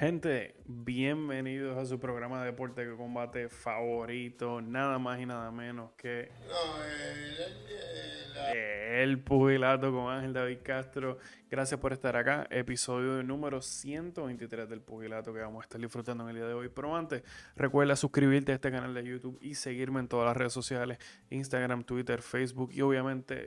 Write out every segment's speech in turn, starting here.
Gente, bienvenidos a su programa de deporte que combate favorito, nada más y nada menos que No, el Pugilato con Ángel David Castro. Gracias por estar acá, episodio número 123 del Pugilato que vamos a estar disfrutando en el día de hoy. Pero antes, recuerda suscribirte a este canal de YouTube y seguirme en todas las redes sociales, Instagram, Twitter, Facebook y obviamente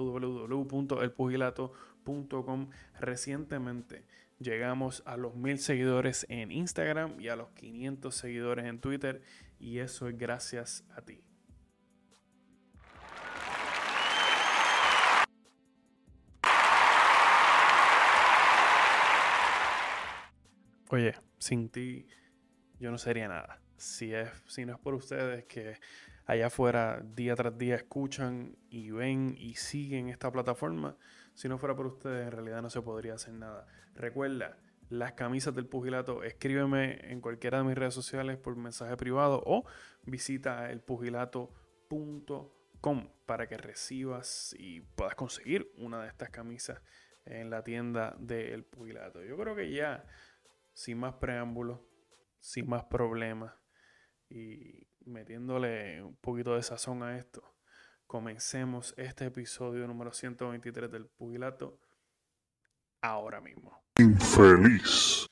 www.elpugilato.com. Recientemente llegamos a los 1000 seguidores en Instagram y a los 500 seguidores en Twitter, y eso es gracias a ti. Oye, sin ti yo no sería nada. Si no es por ustedes que allá afuera día tras día escuchan y ven y siguen esta plataforma, si no fuera por ustedes en realidad no se podría hacer nada. Recuerda, las camisas del Pugilato, escríbeme en cualquiera de mis redes sociales por mensaje privado o visita elpugilato.com para que recibas y puedas conseguir una de estas camisas en la tienda del Pugilato. Yo creo que ya, sin más preámbulos, sin más problemas y metiéndole un poquito de sazón a esto, comencemos este episodio número 123 del Pugilato ahora mismo. infeliz.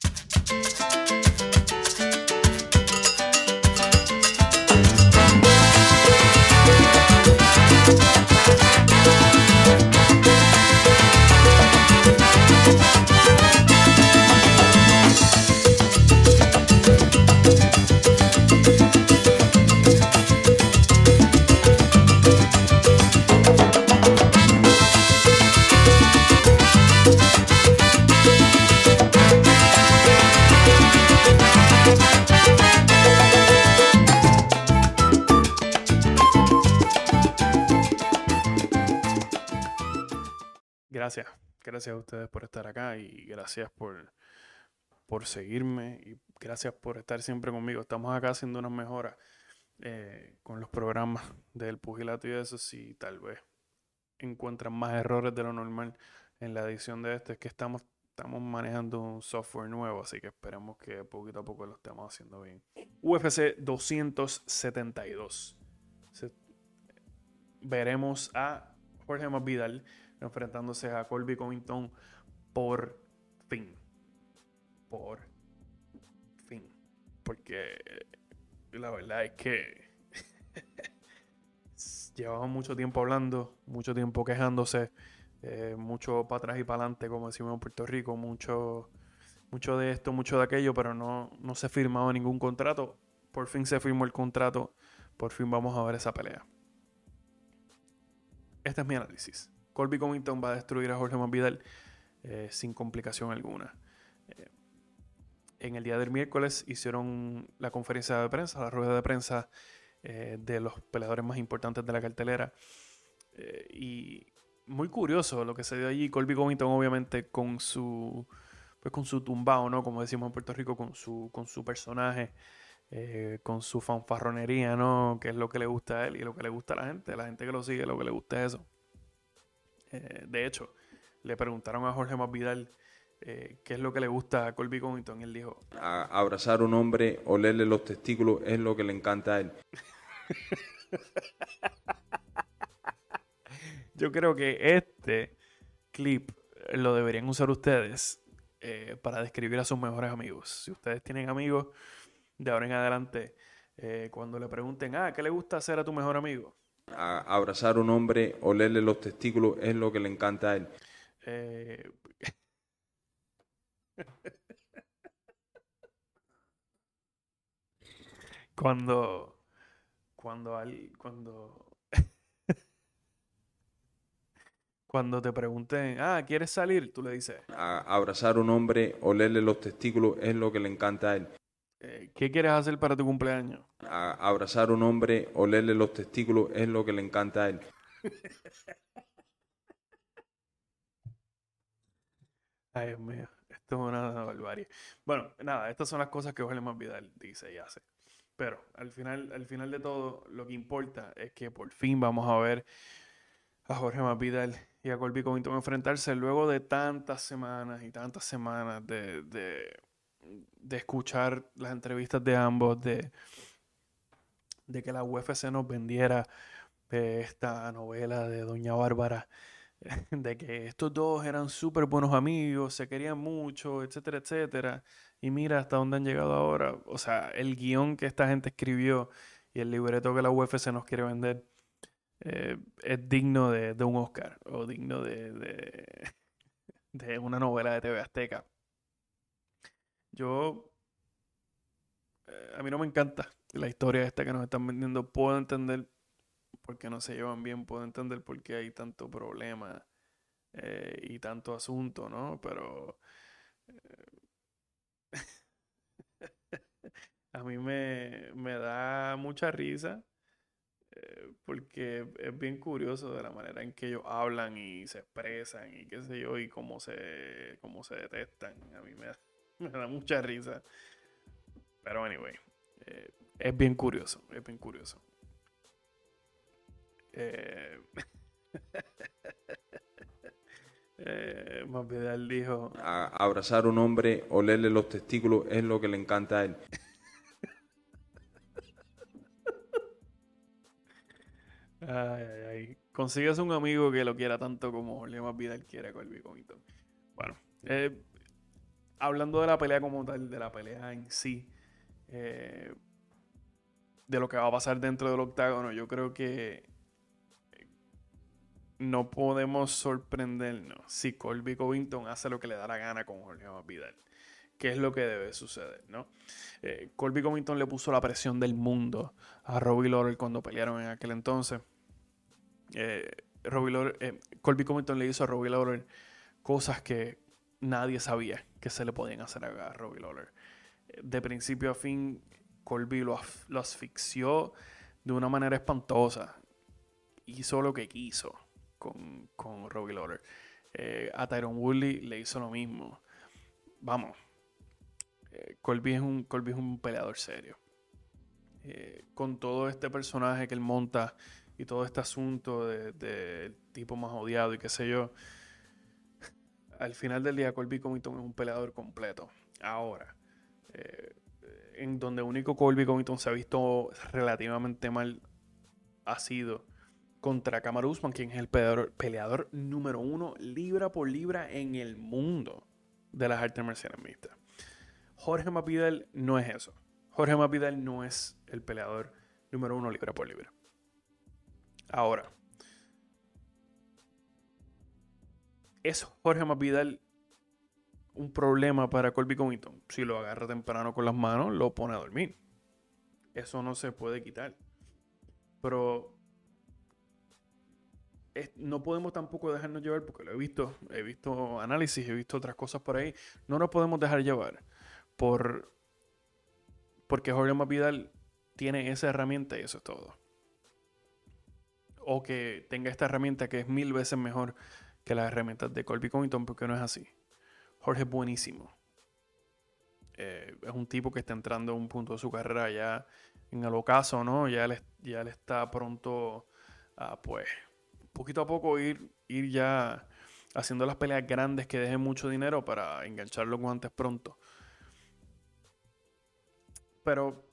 Gracias a ustedes por estar acá y gracias por seguirme y gracias por estar siempre conmigo. Estamos acá haciendo unas mejoras con los programas del Pugilato y eso. Si tal vez encuentran más errores de lo normal en la edición de esto, es que estamos manejando un software nuevo, así que esperemos que poquito a poco lo estemos haciendo bien. UFC 272. Veremos a Jorge Masvidal enfrentándose a Colby Covington por fin. Por fin. Porque la verdad es que llevamos mucho tiempo hablando, mucho tiempo quejándose, mucho para atrás y para adelante, como decimos en Puerto Rico, mucho de esto, mucho de aquello, pero no se ha firmado ningún contrato. Por fin se firmó el contrato, por fin vamos a ver esa pelea. Este es mi análisis. Colby Covington va a destruir a Jorge Masvidal sin complicación alguna. En el día del miércoles hicieron la conferencia de prensa, la rueda de prensa de los peleadores más importantes de la cartelera. Y muy curioso lo que se dio allí. Colby Covington, obviamente, con su tumbao, ¿no? Como decimos en Puerto Rico, con su personaje, con su fanfarronería, ¿no? Que es lo que le gusta a él y lo que le gusta a la gente que lo sigue, lo que le gusta es eso. De hecho, le preguntaron a Jorge Masvidal qué es lo que le gusta a Colby Covington. Él dijo: abrazar a un hombre, olerle los testículos es lo que le encanta a él. Yo creo que este clip lo deberían usar ustedes para describir a sus mejores amigos. Si ustedes tienen amigos, de ahora en adelante, cuando le pregunten, ¿qué le gusta hacer a tu mejor amigo? Abrazar a un hombre, olerle los testículos es lo que le encanta a él. Eh, cuando, cuando, cuando, cuando te pregunten, ¿quieres salir? Tú le dices, Abrazar a un hombre, olerle los testículos es lo que le encanta a él. ¿qué quieres hacer para tu cumpleaños? Abrazar a un hombre, olerle los testículos es lo que le encanta a él. Ay, Dios mío, esto es una barbarie. Bueno, nada, estas son las cosas que Jorge Masvidal dice y hace. Pero al final de todo, lo que importa es que por fin vamos a ver a Jorge Masvidal y a Colby Covington enfrentarse luego de tantas semanas y tantas semanas de escuchar las entrevistas de ambos, de que la UFC nos vendiera esta novela de Doña Bárbara, de que estos dos eran súper buenos amigos, se querían mucho, etcétera, etcétera. Y mira hasta dónde han llegado ahora. O sea, el guión que esta gente escribió y el libreto que la UFC nos quiere vender es digno de un Oscar o digno de una novela de TV Azteca. Yo, a mí no me encanta la historia esta que nos están vendiendo. Puedo entender por qué no se llevan bien, puedo entender por qué hay tanto problema y tanto asunto, ¿no? Pero a mí me da mucha risa porque es bien curioso de la manera en que ellos hablan y se expresan y qué sé yo, y cómo se detestan. A mí me da mucha risa. Pero anyway, eh, es bien curioso, es bien curioso. Eh, Masvidal dijo, Abrazar a un hombre, olerle los testículos es lo que le encanta a él. ay, ay, ay, consigues un amigo que lo quiera tanto como Jorge Masvidal quiere a Colby Covington. Bueno, hablando de la pelea como tal, de la pelea en sí, eh, de lo que va a pasar dentro del octágono, yo creo que no podemos sorprendernos si Colby Covington hace lo que le da la gana con Jorge Masvidal. ¿Qué es lo que debe suceder, no? Colby Covington le puso la presión del mundo a Robbie Lawler cuando pelearon en aquel entonces. Eh, Colby Covington le hizo a Robbie Lawler cosas que nadie sabía que se le podían hacer a Robbie Lawler. De principio a fin, Colby lo asfixió de una manera espantosa. Hizo lo que quiso con Robbie Lawler. A Tyron Woodley le hizo lo mismo. Vamos, Colby es un peleador serio. Con todo este personaje que él monta y todo este asunto de tipo más odiado y qué sé yo, al final del día Colby Covington es un peleador completo. Ahora, eh, en donde único Colby Covington se ha visto relativamente mal ha sido contra Kamaru Usman, quien es el peleador número 1 libra por libra en el mundo de las artes marciales mixtas. Jorge Masvidal no es eso. Jorge Masvidal no es el peleador número 1 libra por libra. Ahora, ¿es Jorge Masvidal un problema para Colby Covington? Si lo agarra temprano con las manos, lo pone a dormir. Eso no se puede quitar. Pero no podemos tampoco dejarnos llevar, porque lo he visto análisis, he visto otras cosas por ahí. No nos podemos dejar llevar por porque Jorge Masvidal tiene esa herramienta y eso es todo. O que tenga esta herramienta que es 1000 veces mejor que las herramientas de Colby Covington, porque no es así. Jorge es buenísimo. Es un tipo que está entrando a un punto de su carrera ya en el ocaso, ¿no? Ya él está pronto a, pues, poquito a poco ir ya haciendo las peleas grandes que dejen mucho dinero para enganchar los guantes pronto. Pero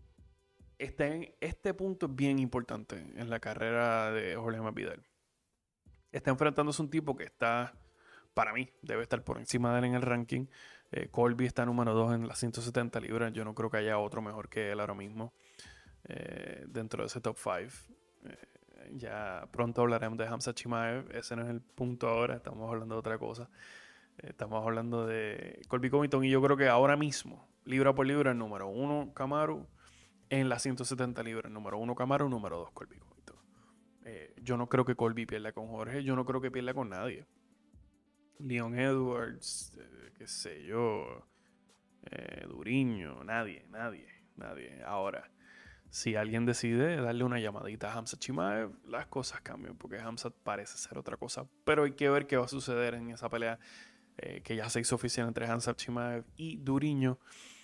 este punto es bien importante en la carrera de Jorge Masvidal. Está enfrentándose a un tipo que está, para mí, debe estar por encima de él en el ranking. Colby está número 2 en las 170 libras. Yo no creo que haya otro mejor que él ahora mismo dentro de ese top 5. Ya pronto hablaremos de Hamza Chimaev. Ese no es el punto ahora. Estamos hablando de otra cosa. Estamos hablando de Colby Covington. Y yo creo que ahora mismo, libra por libra, el número 1 Kamaru. En las 170 libras, número 1 Kamaru, número 2 Colby Covington. Yo no creo que Colby pierda con Jorge. Yo no creo que pierda con nadie. Leon Edwards, qué sé yo, Duriño, nadie. Ahora, si alguien decide darle una llamadita a Hamza Chimaev, las cosas cambian porque Hamza parece ser otra cosa. Pero hay que ver qué va a suceder en esa pelea que ya se hizo oficial entre Hamza Chimaev y Duriño.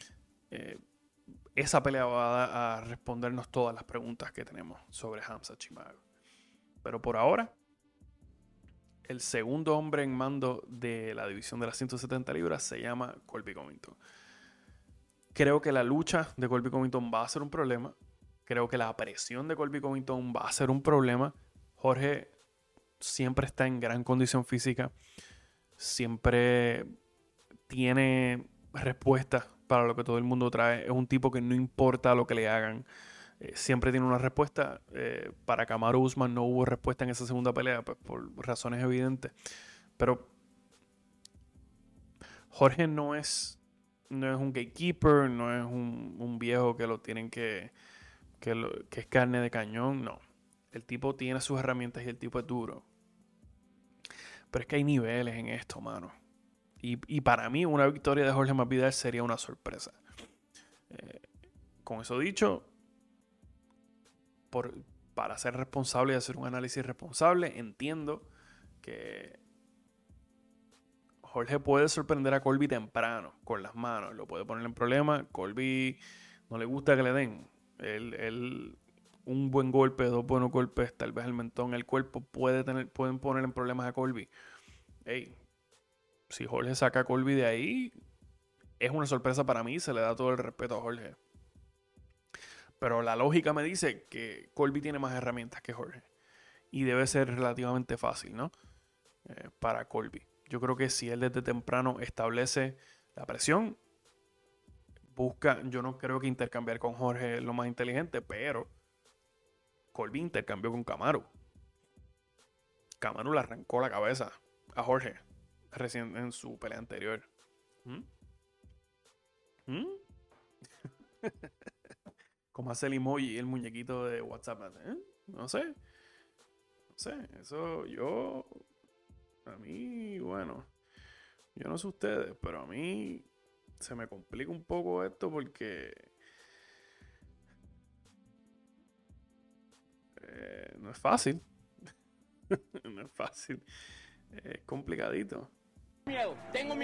Esa pelea va a respondernos todas las preguntas que tenemos sobre Hamza Chimaev. Pero por ahora, el segundo hombre en mando de la división de las 170 libras se llama Colby Covington. Creo que la lucha de Colby Covington va a ser un problema. Creo que la presión de Colby Covington va a ser un problema. Jorge siempre está en gran condición física. Siempre tiene respuestas para lo que todo el mundo trae. Es un tipo que no importa lo que le hagan, siempre tiene una respuesta. Para Kamaru Usman no hubo respuesta en esa segunda pelea, pues, por razones evidentes. Pero Jorge no es un gatekeeper, no es un viejo que lo tienen que es carne de cañón, no. El tipo tiene sus herramientas y el tipo es duro. Pero es que hay niveles en esto, mano. Y para mí una victoria de Jorge Masvidal sería una sorpresa. Con eso dicho, para ser responsable y hacer un análisis responsable, entiendo que Jorge puede sorprender a Colby temprano, con las manos. Lo puede poner en problema. Colby no le gusta que le den. Un buen golpe, dos buenos golpes, tal vez el mentón, el cuerpo, pueden poner en problemas a Colby. Hey, si Jorge saca a Colby de ahí, es una sorpresa para mí. Se le da todo el respeto a Jorge. Pero la lógica me dice que Colby tiene más herramientas que Jorge. Y debe ser relativamente fácil, ¿no? Para Colby. Yo creo que si él desde temprano establece la presión, yo no creo que intercambiar con Jorge es lo más inteligente, pero Colby intercambió con Kamaru. Kamaru le arrancó la cabeza a Jorge recién en su pelea anterior. ¿Mm? ¿Mm? Como hace el emoji y el muñequito de WhatsApp. No sé. Eso a mí, bueno, yo no sé ustedes, pero a mí se me complica un poco esto porque no es fácil. No es fácil. Es complicadito. Tengo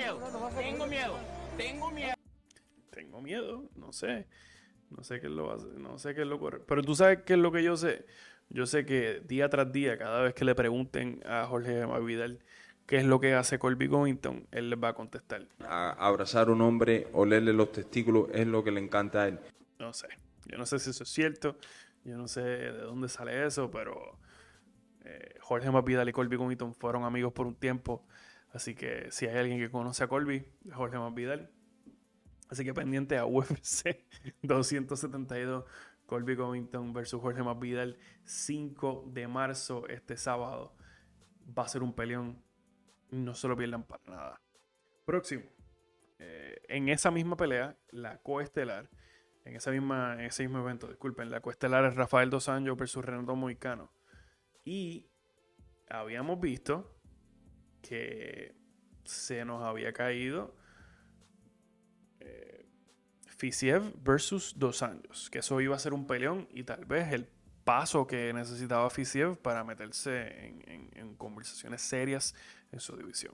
miedo, No sé. No sé qué es lo hace, no sé qué es lo correcto. Pero tú sabes qué es lo que yo sé. Yo sé que día tras día, cada vez que le pregunten a Jorge Masvidal qué es lo que hace Colby Covington, él les va a contestar. Abrazar a un hombre, olerle los testículos es lo que le encanta a él. No sé. Yo no sé si eso es cierto. Yo no sé de dónde sale eso, pero Jorge Masvidal y Colby Covington fueron amigos por un tiempo. Así que si hay alguien que conoce a Colby, es Jorge Masvidal. Así que pendiente a UFC 272, Colby Covington versus Jorge Masvidal, 5 de marzo, este sábado. Va a ser un peleón. No se lo pierdan para nada. Próximo. En esa misma pelea, la coestelar, en ese mismo evento, disculpen, la coestelar es Rafael Dos Anjos versus Renato Moicano. Y habíamos visto que se nos había caído Fiziev versus Dos Anjos, que eso iba a ser un peleón y tal vez el paso que necesitaba Fiziev para meterse en conversaciones serias en su división.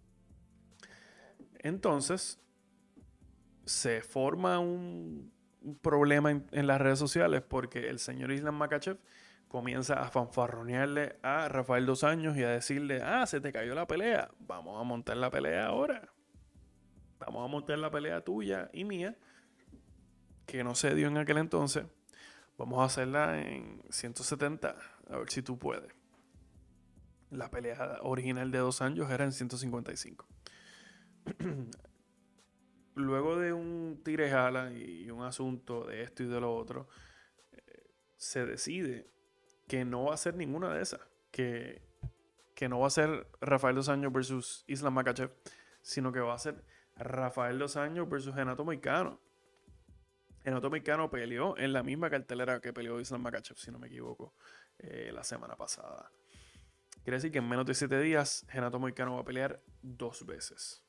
Entonces se forma un problema en las redes sociales porque el señor Islam Makhachev comienza a fanfarronearle a Rafael Dos Anjos y a decirle: se te cayó la pelea, vamos a montar la pelea ahora, vamos a montar la pelea tuya y mía, que no se dio en aquel entonces. Vamos a hacerla en 170, a ver si tú puedes. La pelea original de Dos Anjos era en 155. Luego de un tire-jala y un asunto de esto y de lo otro, se decide que no va a ser ninguna de esas. Que no va a ser Rafael Dos Anjos versus Islam Makhachev, sino que va a ser Rafael Dos Anjos versus Renato Moicano. Renato Moicano peleó en la misma cartelera que peleó Islam Makhachev, si no me equivoco, la semana pasada. Quiere decir que en menos de 7 días, Renato Moicano va a pelear 2 veces.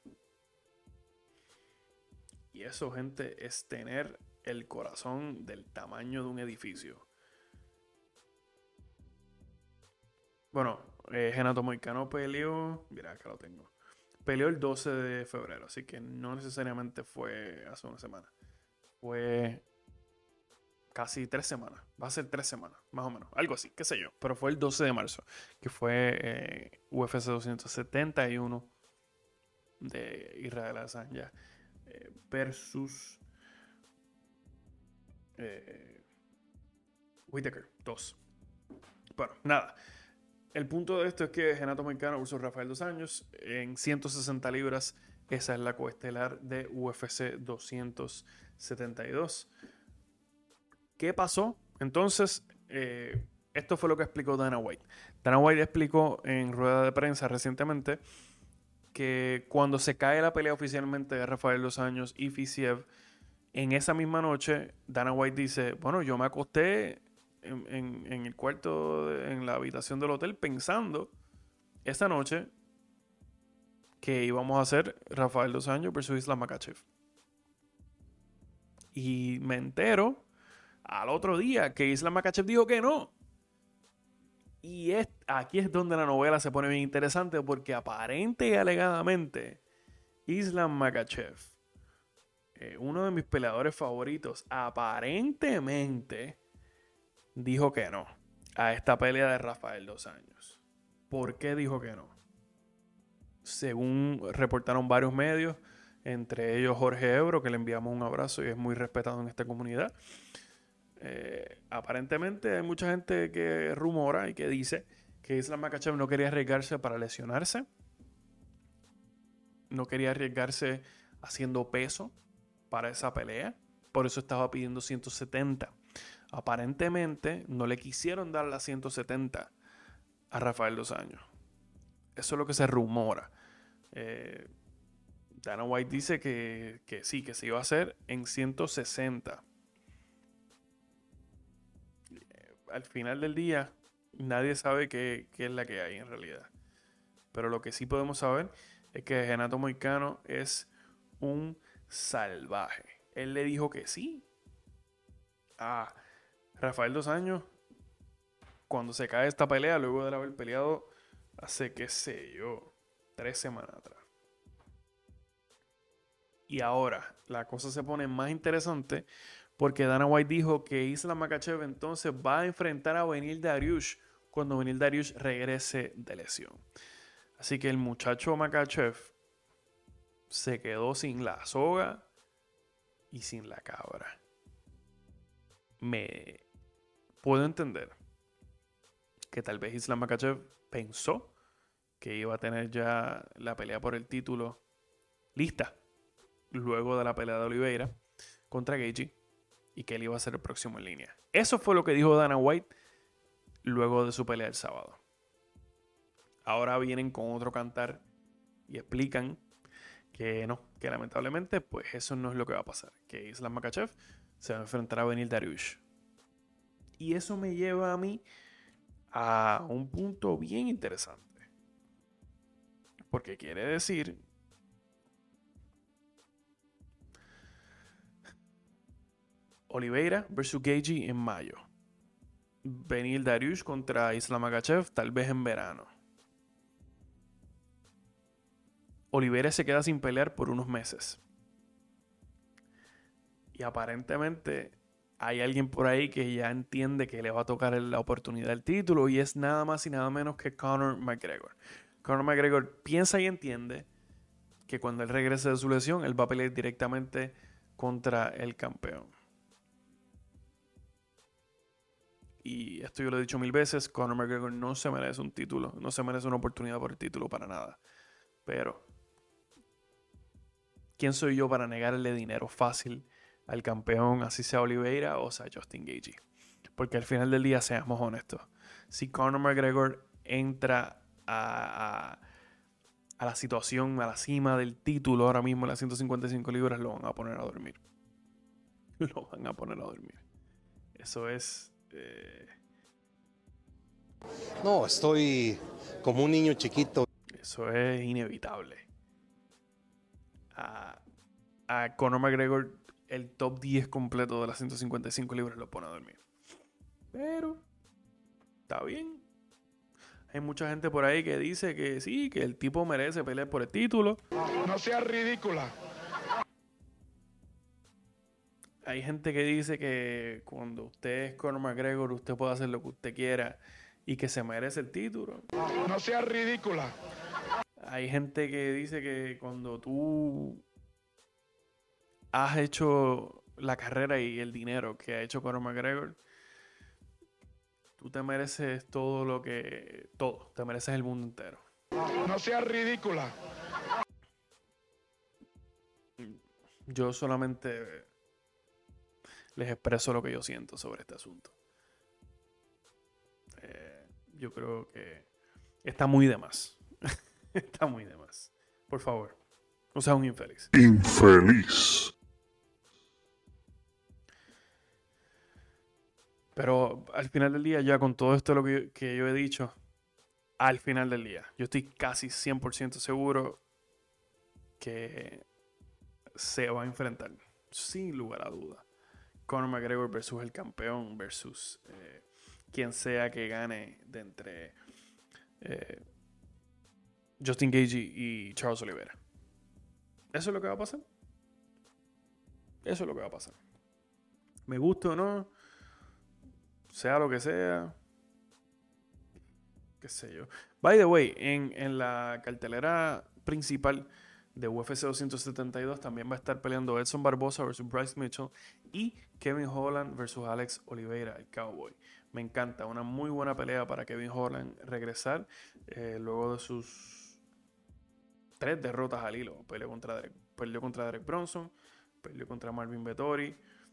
Y eso, gente, es tener el corazón del tamaño de un edificio. Bueno, Renato Moicano peleó... Mira, acá lo tengo. Peleó el 12 de febrero, así que no necesariamente fue hace una semana. Fue casi 3 semanas. Va a ser 3 semanas, más o menos. Algo así, qué sé yo. Pero fue el 12 de marzo, que fue UFC 271 de Israel Adesanya versus Whittaker, 2. Bueno, nada. El punto de esto es que Renato Moicano versus Rafael Dos Anjos en 160 libras. Esa es la coestelar de UFC 272. ¿Qué pasó? Entonces, esto fue lo que explicó Dana White. Dana White explicó en rueda de prensa recientemente que cuando se cae la pelea oficialmente de Rafael Dos Anjos y Fiziev, en esa misma noche, Dana White dice, bueno, yo me acosté en el cuarto, en la habitación del hotel, pensando esa noche que íbamos a hacer Rafael Dos Anjos versus Islam Makhachev. Y me entero al otro día que Islam Makhachev dijo que no. Y aquí es donde la novela se pone bien interesante, porque aparente y alegadamente Islam Makhachev, uno de mis peleadores favoritos, aparentemente dijo que no a esta pelea de Rafael Dos Anjos. ¿Por qué dijo que no? Según reportaron varios medios, entre ellos Jorge Ebro, que le enviamos un abrazo y es muy respetado en esta comunidad. Aparentemente hay mucha gente que rumora y que dice que Islam Makhachev no quería arriesgarse para lesionarse. No quería arriesgarse haciendo peso para esa pelea. Por eso estaba pidiendo 170. Aparentemente no le quisieron dar las 170 a Rafael Dos Anjos. Eso es lo que se rumora. Dana White dice que sí, que se iba a hacer en 160. Al final del día, nadie sabe qué es la que hay en realidad. Pero lo que sí podemos saber es que Renato Moicano es un salvaje. Él le dijo que sí a Rafael Dos Anjos cuando se cae esta pelea, luego de haber peleado hace, qué sé yo, 3 semanas atrás. Y ahora la cosa se pone más interesante, porque Dana White dijo que Islam Makhachev entonces va a enfrentar a Beneil Dariush cuando Beneil Dariush regrese de lesión. Así que el muchacho Makhachev se quedó sin la soga y sin la cabra. Me puedo entender que tal vez Islam Makhachev pensó que iba a tener ya la pelea por el título lista luego de la pelea de Oliveira contra Gaethje, y que él iba a ser el próximo en línea. Eso fue lo que dijo Dana White luego de su pelea el sábado. Ahora vienen con otro cantar y explican que no, que lamentablemente pues eso no es lo que va a pasar, que Islam Makhachev se va a enfrentar a Beneil Dariush. Y eso me lleva a mí a un punto bien interesante, porque quiere decir Oliveira versus Gaethje en mayo, Beneil Dariush contra Islam Makhachev tal vez en verano. Oliveira se queda sin pelear por unos meses. Y aparentemente hay alguien por ahí que ya entiende que le va a tocar la oportunidad del título, y es nada más y nada menos que Conor McGregor. Conor McGregor piensa y entiende que cuando él regrese de su lesión, él va a pelear directamente contra el campeón. Y esto yo lo he dicho 1000 veces, Conor McGregor no se merece un título, no se merece una oportunidad por el título para nada. Pero ¿quién soy yo para negarle dinero fácil al campeón, así sea Oliveira o sea Justin Gaethje? Porque al final del día, seamos honestos, si Conor McGregor entra a la situación, a la cima del título ahora mismo en las 155 libras, lo van a poner a dormir. Lo van a poner a dormir. Eso es... No, estoy como un niño chiquito. Eso es inevitable. A Conor McGregor, el top 10 completo de las 155 libras lo pone a dormir. Pero está bien. Hay mucha gente por ahí que dice que sí, que el tipo merece pelear por el título. No seas ridícula. Hay gente que dice que cuando usted es Conor McGregor, usted puede hacer lo que usted quiera y que se merece el título. No seas ridícula. Hay gente que dice que cuando tú has hecho la carrera y el dinero que ha hecho Conor McGregor, tú te mereces todo. Te mereces el mundo entero. No seas ridícula. Yo solamente les expreso lo que yo siento sobre este asunto. Yo creo que está muy de más. Está muy de más. Por favor, no seas un infeliz. Infeliz. Pero al final del día, ya con todo esto que yo he dicho, al final del día, yo estoy casi 100% seguro que se va a enfrentar, sin lugar a duda, Conor McGregor versus el campeón, versus quien sea que gane de entre Justin Gaethje y Charles Oliveira. Eso es lo que va a pasar. Eso es lo que va a pasar. Me gusta o no, sea lo que sea, qué sé yo. By the way, en la cartelera principal de UFC 272 también va a estar peleando Edson Barboza versus Bryce Mitchell y Kevin Holland versus Alex Oliveira, el Cowboy. Me encanta, una muy buena pelea para Kevin Holland regresar luego de sus 3 derrotas al hilo. Perdió contra Derek Bronson, perdió contra Marvin Vettori,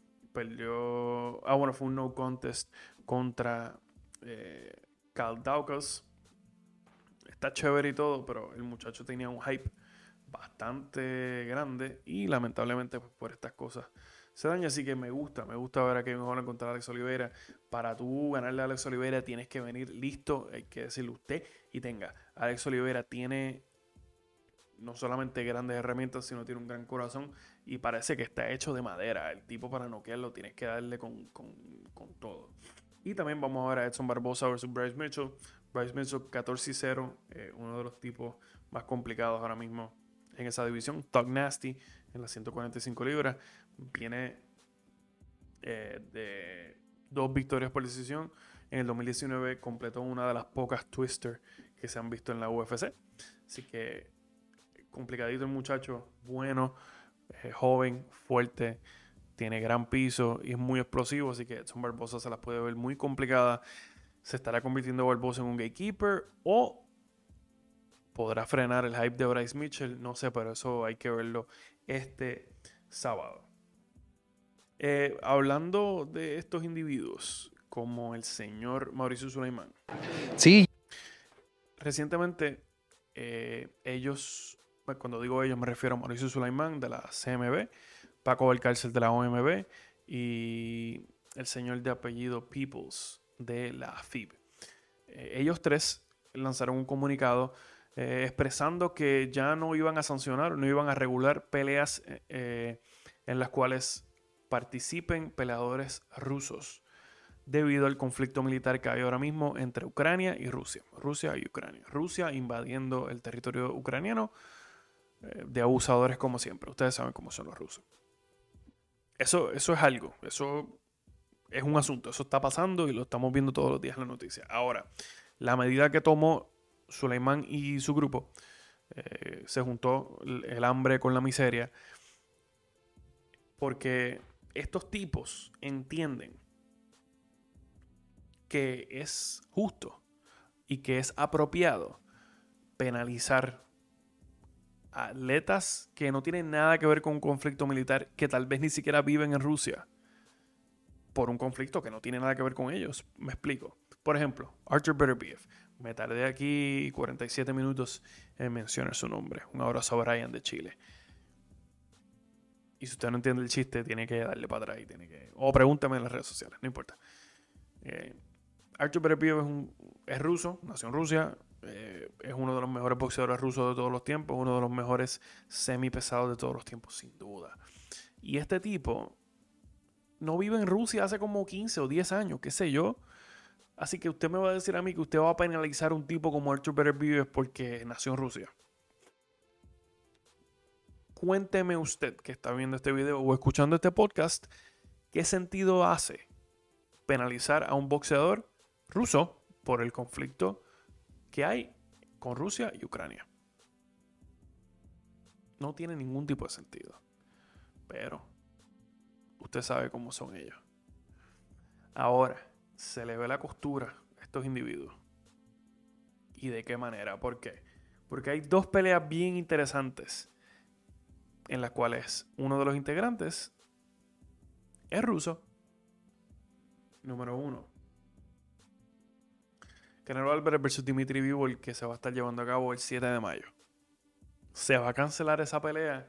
fue un no contest contra Cal Daukaus. Está chévere y todo, pero el muchacho tenía un hype bastante grande y lamentablemente pues, por estas cosas se daña. Así que me gusta ver a Kevin Holland contra Alex Oliveira. Para tú ganarle a Alex Oliveira tienes que venir listo, hay que decirle usted y tenga. Alex Oliveira tiene no solamente grandes herramientas, sino tiene un gran corazón y parece que está hecho de madera. El tipo para noquearlo tienes que darle con todo. Y también vamos a ver a Edson Barboza versus Bryce Mitchell. Bryce Mitchell 14-0, uno de los tipos más complicados ahora mismo en esa división. Thug Nasty en las 145 libras. Viene de 2 victorias por decisión. En el 2019 completó una de las pocas Twister que se han visto en la UFC. Así que complicadito el muchacho, bueno, joven, fuerte, tiene gran piso y es muy explosivo, así que Edson Barboza se las puede ver muy complicada. ¿Se estará convirtiendo Barboza en un gatekeeper o podrá frenar el hype de Bryce Mitchell? No sé, pero eso hay que verlo este sábado. Hablando de estos individuos, como el señor Mauricio Sulaimán. Sí. Recientemente, ellos, cuando digo ellos me refiero a Mauricio Sulaimán de la CMB, Paco Valcárcel de la OMB y el señor de apellido Peoples de la FIB. Ellos 3 lanzaron un comunicado expresando que ya no iban a sancionar, no iban a regular peleas en las cuales participen peleadores rusos debido al conflicto militar que hay ahora mismo entre Ucrania y Rusia. Rusia y Ucrania. Rusia invadiendo el territorio ucraniano de abusadores como siempre. Ustedes saben cómo son los rusos. Eso es algo. Eso es un asunto. Eso está pasando y lo estamos viendo todos los días en la noticia. Ahora, la medida que tomó Sulaimán y su grupo, se juntó el hambre con la miseria, porque estos tipos entienden que es justo y que es apropiado penalizar a atletas que no tienen nada que ver con un conflicto militar, que tal vez ni siquiera viven en Rusia, por un conflicto que no tiene nada que ver con ellos. Me explico. Por ejemplo, Artur Beterbiev. Me tardé aquí 47 minutos en mencionar su nombre. Un abrazo a Brian de Chile. Y si usted no entiende el chiste, tiene que darle para atrás. O pregúntame en las redes sociales, no importa. Artur Beterbiev es ruso, nació en Rusia. Es uno de los mejores boxeadores rusos de todos los tiempos. Uno de los mejores semipesados de todos los tiempos, sin duda. Y este tipo no vive en Rusia hace como 15 o 10 años, qué sé yo. Así que usted me va a decir a mí que usted va a penalizar a un tipo como Artur Beterbiev porque nació en Rusia. Cuénteme usted que está viendo este video o escuchando este podcast, ¿qué sentido hace penalizar a un boxeador ruso por el conflicto que hay con Rusia y Ucrania? No tiene ningún tipo de sentido. Pero usted sabe cómo son ellos. Ahora, se le ve la costura a estos individuos. ¿Y de qué manera? ¿Por qué? Porque hay dos peleas bien interesantes en las cuales uno de los integrantes es ruso. Número 1. Canelo Álvarez versus Dimitri Bivol, que se va a estar llevando a cabo el 7 de mayo. Se va a cancelar esa pelea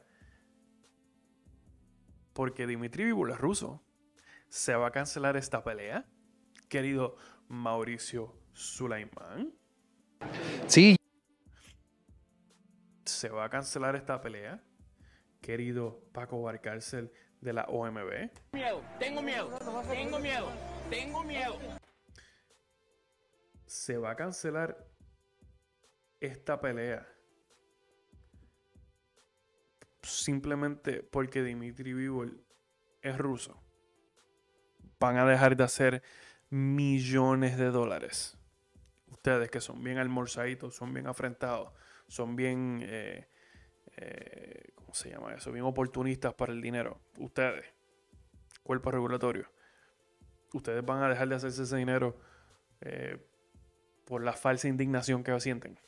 porque Dimitri Bivol es ruso. Se va a cancelar esta pelea, querido Mauricio Sulaimán. Sí. Se va a cancelar esta pelea, querido Paco Barcárcel de la OMB. Tengo miedo. Se va a cancelar esta pelea simplemente porque Dimitri Bivol es ruso. Van a dejar de hacer millones de dólares. Ustedes que son bien almorzaditos, son bien afrentados, son bien, ¿cómo se llama eso? Bien oportunistas para el dinero. Ustedes, cuerpo regulatorio, ustedes van a dejar de hacerse ese dinero por la falsa indignación que sienten.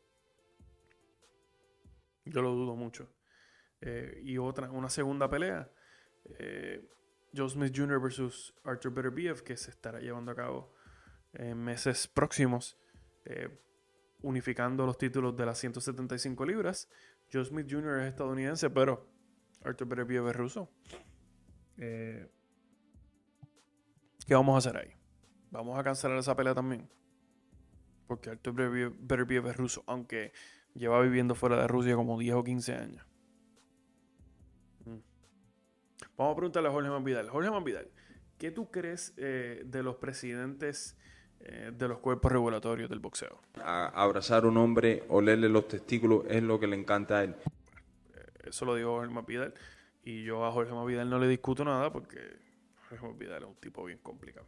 Yo lo dudo mucho. Y una segunda pelea, Joe Smith Jr. versus Arthur Beterbiev, que se estará llevando a cabo en meses próximos, unificando los títulos de las 175 libras. Joe Smith Jr. es estadounidense, pero Arthur Beterbiev es ruso. ¿Qué vamos a hacer ahí? Vamos a cancelar esa pelea también, porque Arthur Beterbiev es ruso, aunque lleva viviendo fuera de Rusia como 10 o 15 años. Vamos a preguntarle a Jorge Masvidal. Jorge Masvidal, ¿qué tú crees de los presidentes de los cuerpos regulatorios del boxeo? Abrazar a un hombre, olerle los testículos, es lo que le encanta a él. Eso lo dijo Jorge Masvidal. Y yo a Jorge Masvidal no le discuto nada porque Jorge Masvidal es un tipo bien complicado.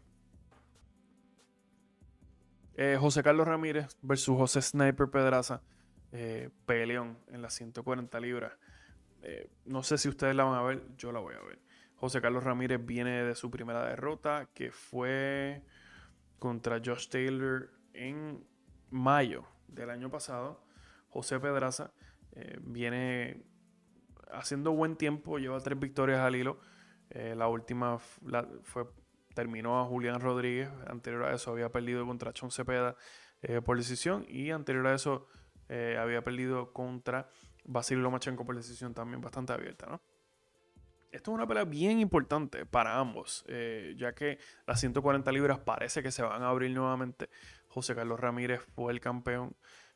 José Carlos Ramírez versus José Sniper Pedraza. Peleón en las 140 libras. No sé si ustedes la van a ver, yo la voy a ver. José Carlos Ramírez viene de su primera derrota, que fue contra Josh Taylor en mayo del año pasado. José Pedraza viene haciendo buen tiempo, lleva 3 victorias al hilo. La última terminó a Julián Rodríguez. Anterior a eso había perdido contra Chon Cepeda por decisión, y anterior a eso había perdido contra Vasily Lomachenko por decisión también bastante abierta, ¿no? Esto es una pelea bien importante para ambos, ya que las 140 libras parece que se van a abrir nuevamente. José Carlos Ramírez fue el campeón,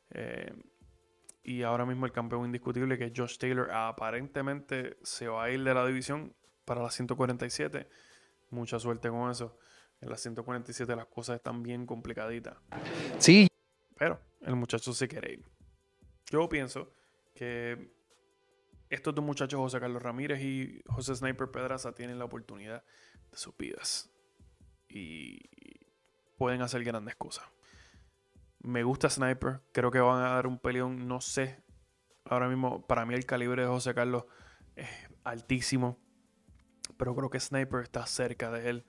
y ahora mismo el campeón indiscutible, que es Josh Taylor, aparentemente se va a ir de la división para las 147. Mucha suerte con eso. En las 147 las cosas están bien complicaditas. Sí. Pero el muchacho se quiere ir. Yo pienso que estos dos muchachos, José Carlos Ramírez y José Sniper Pedraza, tienen la oportunidad de sus vidas y pueden hacer grandes cosas. Me gusta Sniper, creo que van a dar un peleón, no sé. Ahora mismo, para mí el calibre de José Carlos es altísimo, pero creo que Sniper está cerca de él.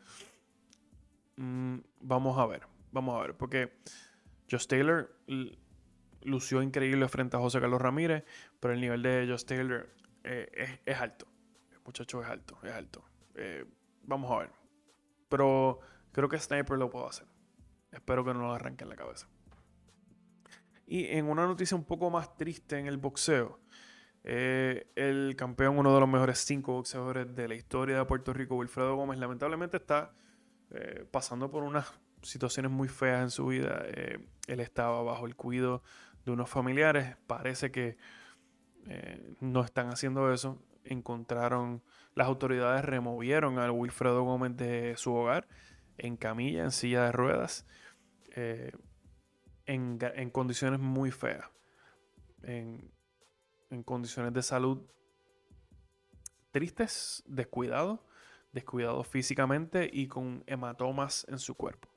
Vamos a ver, porque Josh Taylor lució increíble frente a José Carlos Ramírez, pero el nivel de Josh Taylor es alto. El muchacho es alto. Vamos a ver. Pero creo que Sniper lo puede hacer. Espero que no lo arranque en la cabeza. Y en una noticia un poco más triste en el boxeo, el campeón, uno de los mejores 5 boxeadores de la historia de Puerto Rico, Wilfredo Gómez, lamentablemente está pasando por unas situaciones muy feas en su vida. Él estaba bajo el cuidado de unos familiares. Parece que no están haciendo eso. Las autoridades removieron a Wilfredo Gómez de su hogar en camilla, en silla de ruedas, en condiciones muy feas, en condiciones de salud tristes, descuidado físicamente y con hematomas en su cuerpo,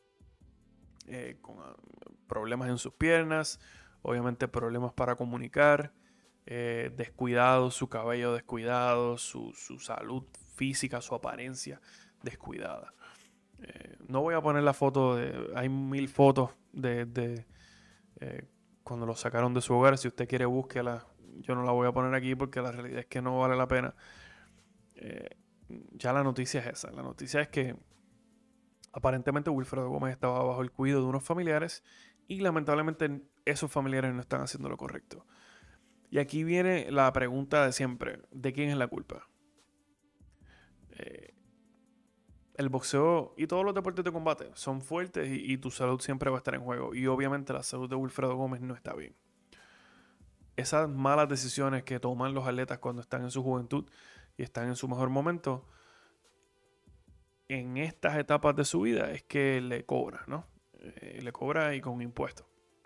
con problemas en sus piernas, obviamente problemas para comunicar, descuidado, su cabello descuidado, su salud física, su apariencia descuidada. No voy a poner la foto, hay 1000 fotos de cuando lo sacaron de su hogar. Si usted quiere, búsquela. Yo no la voy a poner aquí porque la realidad es que no vale la pena. Ya la noticia es esa. La noticia es que aparentemente Wilfredo Gómez estaba bajo el cuidado de unos familiares y lamentablemente esos familiares no están haciendo lo correcto. Y aquí viene la pregunta de siempre: ¿de quién es la culpa? El boxeo y todos los deportes de combate son fuertes y tu salud siempre va a estar en juego. Y obviamente la salud de Wilfredo Gómez no está bien. Esas malas decisiones que toman los atletas cuando están en su juventud y están en su mejor momento, en estas etapas de su vida es que le cobra, ¿no? Le cobra y con impuestos.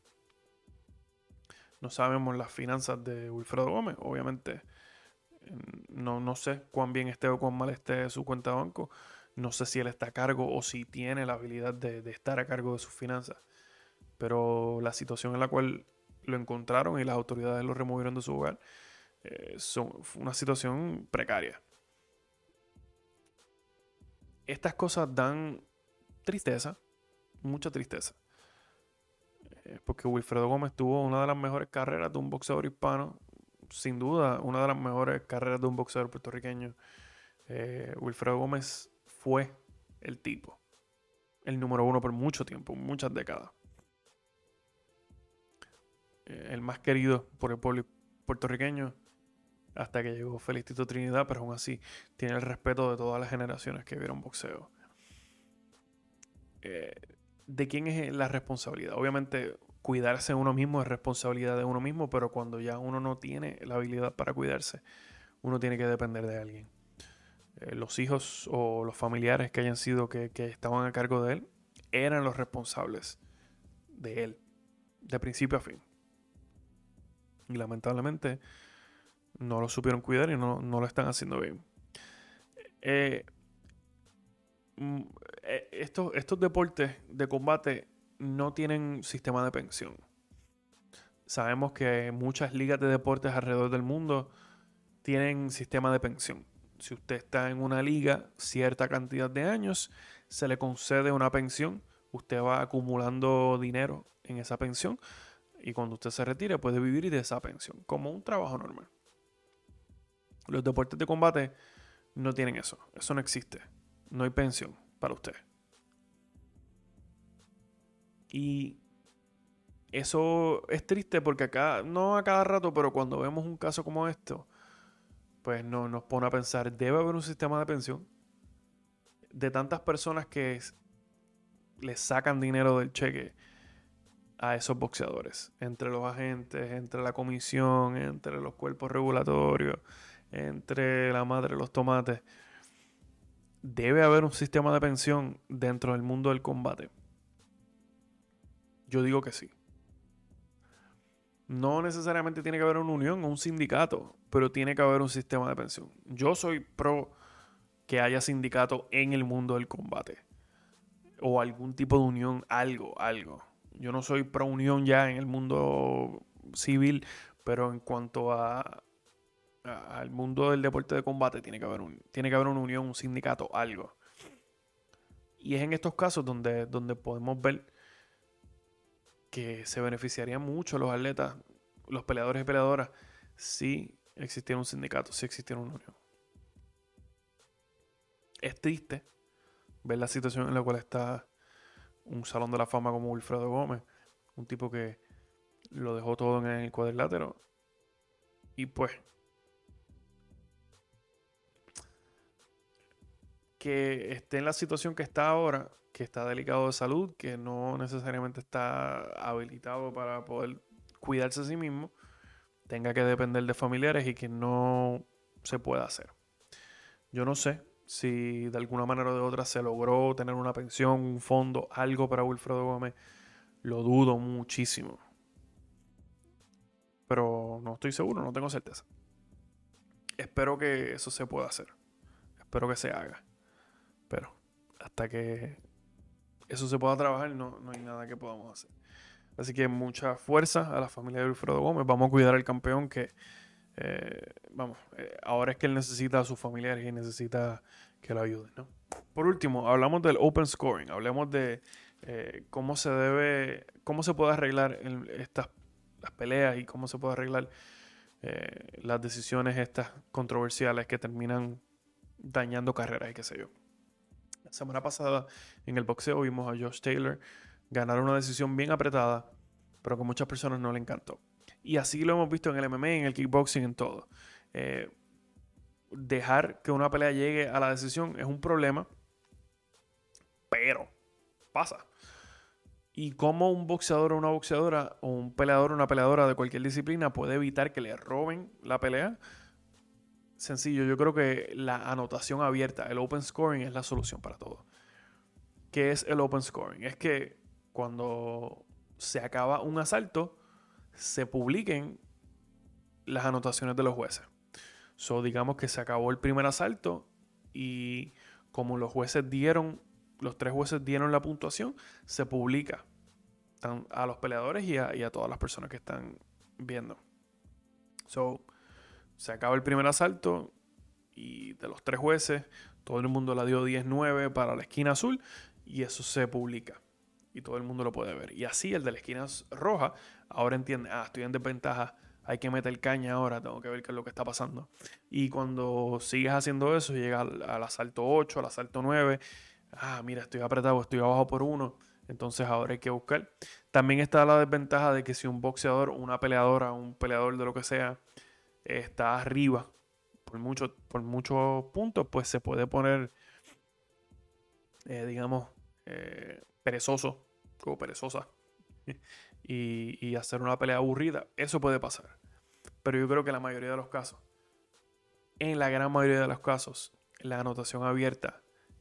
No sabemos las finanzas de Wilfredo Gómez, obviamente. No sé cuán bien esté o cuán mal esté su cuenta de banco. No sé si él está a cargo o si tiene la habilidad de estar a cargo de sus finanzas. Pero la situación en la cual lo encontraron y las autoridades lo removieron de su hogar fue una situación precaria. Estas cosas dan tristeza, mucha tristeza. Porque Wilfredo Gómez tuvo una de las mejores carreras de un boxeador hispano. Sin duda, una de las mejores carreras de un boxeador puertorriqueño. Wilfredo Gómez fue el tipo. El número 1 por mucho tiempo, muchas décadas. El más querido por el pueblo puertorriqueño hasta que llegó Félix Tito Trinidad, pero aún así tiene el respeto de todas las generaciones que vieron boxeo. ¿De quién es la responsabilidad? Obviamente, cuidarse uno mismo es responsabilidad de uno mismo, pero cuando ya uno no tiene la habilidad para cuidarse, uno tiene que depender de alguien. Los hijos o los familiares que hayan sido que estaban a cargo de él eran los responsables de él, de principio a fin. Y lamentablemente no lo supieron cuidar y no lo están haciendo bien. Estos deportes de combate no tienen sistema de pensión. Sabemos que muchas ligas de deportes alrededor del mundo tienen sistema de pensión. Si usted está en una liga cierta cantidad de años, se le concede una pensión. Usted va acumulando dinero en esa pensión y cuando usted se retire puede vivir de esa pensión como un trabajo normal. Los deportes de combate no tienen eso. Eso no existe. No hay pensión para usted. Y eso es triste porque acá, no a cada rato, pero cuando vemos un caso como esto, pues nos pone a pensar, debe haber un sistema de pensión de tantas personas que le sacan dinero del cheque a esos boxeadores, entre los agentes, entre la comisión, entre los cuerpos regulatorios, entre la madre de los tomates. Debe haber un sistema de pensión dentro del mundo del combate. Yo digo que sí. No necesariamente tiene que haber una unión o un sindicato, pero tiene que haber un sistema de pensión. Yo soy pro que haya sindicato en el mundo del combate. O algún tipo de unión, algo. Yo no soy pro unión ya en el mundo civil, pero en cuanto al mundo del deporte de combate tiene que haber una unión, un sindicato, algo. Y es en estos casos donde podemos ver que se beneficiarían mucho los atletas, los peleadores y peleadoras, si existiera un sindicato, si existiera una unión. Es triste ver la situación en la cual está un salón de la fama como Wilfredo Gómez, un tipo que lo dejó todo en el cuadrilátero y pues que esté en la situación que está ahora, que está delicado de salud, que no necesariamente está habilitado para poder cuidarse a sí mismo, tenga que depender de familiares y que no se pueda hacer. Yo no sé si de alguna manera o de otra se logró tener una pensión, un fondo, algo para Wilfredo Gómez. Lo dudo muchísimo. Pero no estoy seguro, no tengo certeza. Espero que eso se pueda hacer. Espero que se haga. Pero hasta que eso se pueda trabajar, no hay nada que podamos hacer. Así que mucha fuerza a la familia de Wilfredo Gómez. Vamos a cuidar al campeón que Ahora es que él necesita a sus familiares y necesita que lo ayuden, ¿no? Por último, hablamos del open scoring. Hablemos de cómo se puede arreglar las peleas y cómo se puede arreglar las decisiones estas controversiales que terminan dañando carreras y qué sé yo. La semana pasada en el boxeo vimos a Josh Taylor ganar una decisión bien apretada, pero que a muchas personas no le encantó. Y así lo hemos visto en el MMA, en el kickboxing, en todo. Dejar que una pelea llegue a la decisión es un problema, pero pasa. Y cómo un boxeador o una boxeadora o un peleador o una peleadora de cualquier disciplina puede evitar que le roben la pelea. Sencillo, yo creo que la anotación abierta, el open scoring, es la solución para todo. ¿Qué es el open scoring? Es que cuando se acaba un asalto, se publiquen las anotaciones de los jueces. Digamos que se acabó el primer asalto y como los tres jueces dieron la puntuación, se publica a los peleadores y a todas las personas que están viendo. Se acaba el primer asalto y de los tres jueces, todo el mundo la dio 10-9 para la esquina azul y eso se publica y todo el mundo lo puede ver. Y así el de la esquina roja ahora entiende, estoy en desventaja, hay que meter caña ahora, tengo que ver qué es lo que está pasando. Y cuando sigues haciendo eso, llega al asalto 8, al asalto 9, mira, estoy apretado, estoy abajo por 1, entonces ahora hay que buscar. También está la desventaja de que si un boxeador, una peleadora, un peleador de lo que sea, está arriba por muchos puntos, pues se puede poner, perezoso o perezosa y hacer una pelea aburrida. Eso puede pasar. Pero yo creo que en la gran mayoría de los casos, la anotación abierta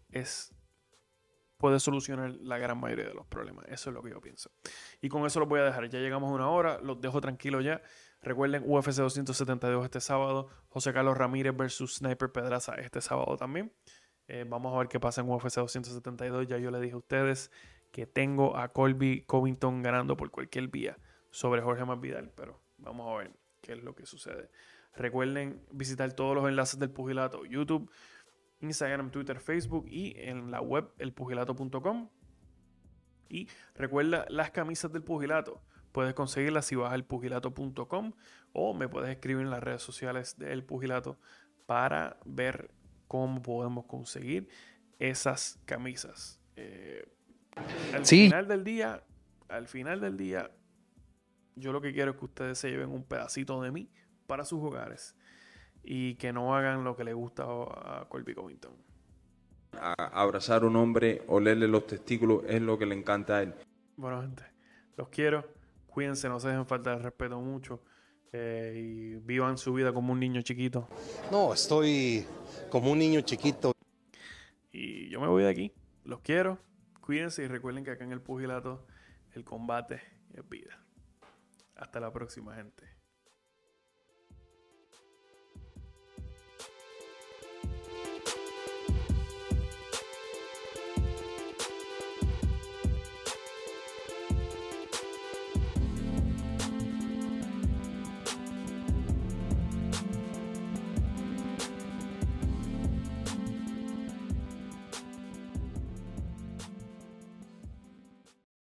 puede solucionar la gran mayoría de los problemas. Eso es lo que yo pienso. Y con eso los voy a dejar. Ya llegamos a 1 hora. Los dejo tranquilos ya. Recuerden, UFC 272 este sábado. José Carlos Ramírez versus Sniper Pedraza este sábado también. Vamos a ver qué pasa en UFC 272. Ya yo le dije a ustedes que tengo a Colby Covington ganando por cualquier vía sobre Jorge Masvidal. Pero vamos a ver qué es lo que sucede. Recuerden visitar todos los enlaces del Pugilato. YouTube, Instagram, Twitter, Facebook y en la web elpugilato.com. Y recuerda las camisas del Pugilato. Puedes conseguirlas si vas al pugilato.com o me puedes escribir en las redes sociales del Pugilato para ver cómo podemos conseguir esas camisas. Al final del día, yo lo que quiero es que ustedes se lleven un pedacito de mí para sus hogares y que no hagan lo que le gusta a Colby Covington. Abrazar a un hombre, olerle los testículos, es lo que le encanta a él. Bueno, gente, los quiero. Cuídense, no se dejen falta de respeto mucho. Y vivan su vida como un niño chiquito. No, estoy como un niño chiquito. Y yo me voy de aquí. Los quiero. Cuídense y recuerden que acá en el Pugilato el combate es vida. Hasta la próxima, gente.